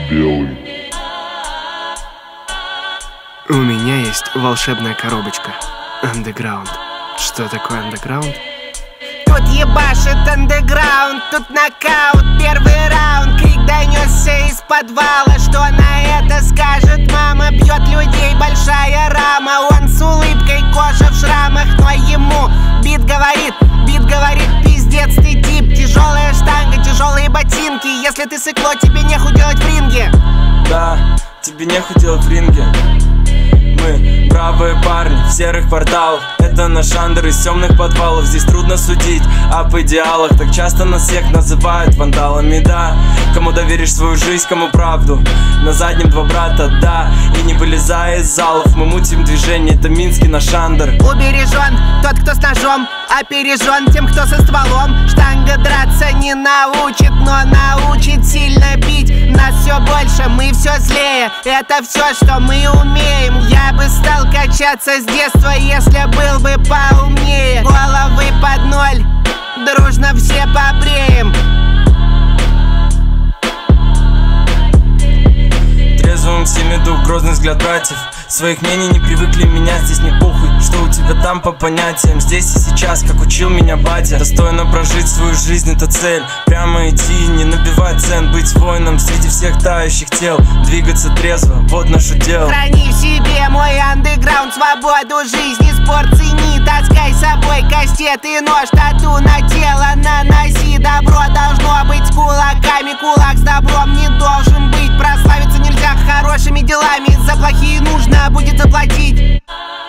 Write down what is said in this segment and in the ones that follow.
белый. У меня есть волшебная коробочка. Андеграунд. Что такое андеграунд? Тут ебашит андеграунд, тут нокаут, первый раунд. Крик донесся из подвала, что на это скажет мама. Бьет людей большая рама, он с улыбкой, кожа в шрамах. Но ему бит говорит, пиздец ты тип. Тяжелая штанга, тяжелые ботинки. Если ты сыкло, тебе нехуй делать в ринге. Да, тебе нехуй делать в ринге. Мы бравые парни в серых кварталах. Это наш андер из темных подвалов. Здесь трудно судить об идеалах. Так часто нас всех называют вандалами, да. Кому доверишь свою жизнь, кому правду. На заднем два брата, да. И не вылезая из залов, мы мутим движение. Это Минский наш андер. Убережен тот, кто с ножом, опережен тем, кто со стволом. Штанга драться не научит, но научит сильно бить. Нас все больше, мы все злее. Это все, что мы умеем. Я бы стал качаться с детства, если был бы поумнее. Головы под ноль, дружно все побреем. Трезвым всем иду, грозный взгляд братьев. Своих мнений не привыкли менять, здесь не похуй, что у тебя там по понятиям. Здесь и сейчас, как учил меня батя. Достойно прожить свою жизнь, это цель. Прямо идти, не набивать цен. Быть воином среди всех тающих тел. Двигаться трезво, вот наше дело. Храни в себе мой андеграунд, свободу жизни, спорт цени. Таскай с собой кастет и нож, тату на тело наноси. Добро должно быть с кулаками, кулак с добром не должен быть. Прославиться нельзя хорошими делами, за плохие нужно будет заплатить.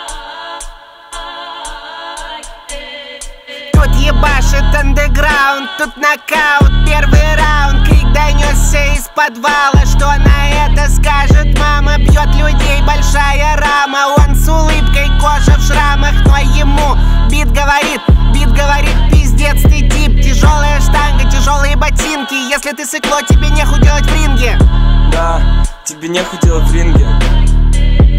Тут ебашит андеграунд, тут нокаут, первый раунд. Крик донесся из подвала, что на это скажет мама. Бьет людей большая рама, он с улыбкой, кожа в шрамах. Но ему бит говорит, пиздец ты тип. Тяжелая штанга, тяжелые ботинки. Если ты сыкло, тебе нехуй делать в ринге. Да, тебе нехуй делать в ринге.